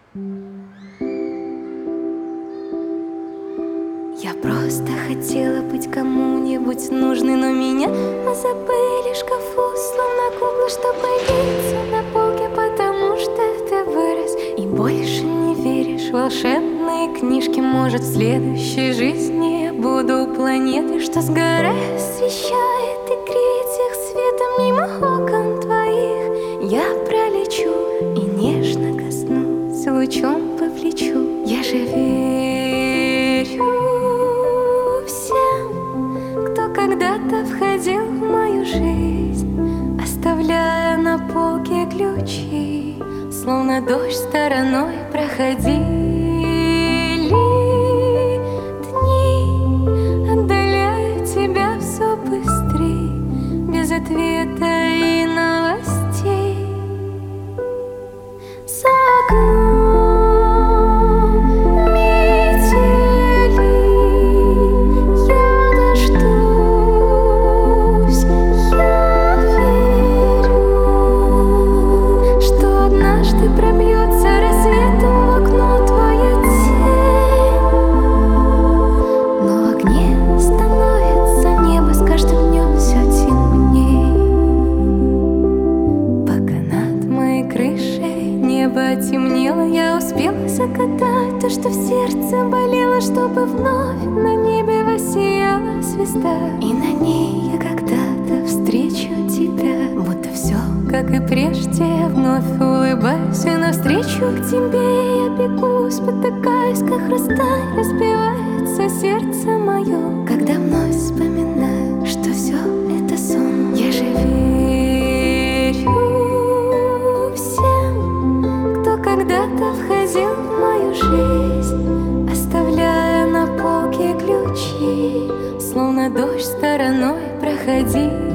Я просто хотела быть кому-нибудь нужной, но меня мы забыли в шкафу, словно куклы, что появится на полке, потому что ты вырос и больше не веришь в волшебные книжки. Может, в следующей жизни я буду планетой, что сгорая освещает и греет всех светом. Мимо окон твоих я пролечу и нежно коснусь, лучом по плечу. Я же верю всем, кто когда-то входил в мою жизнь, оставляя на полке ключи, словно дождь стороной проходили дни. Отдаляю тебя все быстрей, без ответа и новостей. За окном метели, я дождусь. Я верю, что однажды пробьется рассветом в окно твоя тень. Но в окне становится небо с каждым днем все темней. Пока над моей крышей небо темнело, я успела закатать то, что в сердце болело, чтобы вновь на небе воссияла звезда. И на ней я когда-то встречу тебя, будто все, как и прежде, я вновь улыбаюсь, и навстречу к тебе я бегу, спотыкаюсь, как хрусталь, разбивается сердце мое, когда вновь вспоминаю, что все это сон. Я же верю всем, кто когда-то входил в мою жизнь, оставляя на полке ключи, словно дождь стороной проходил.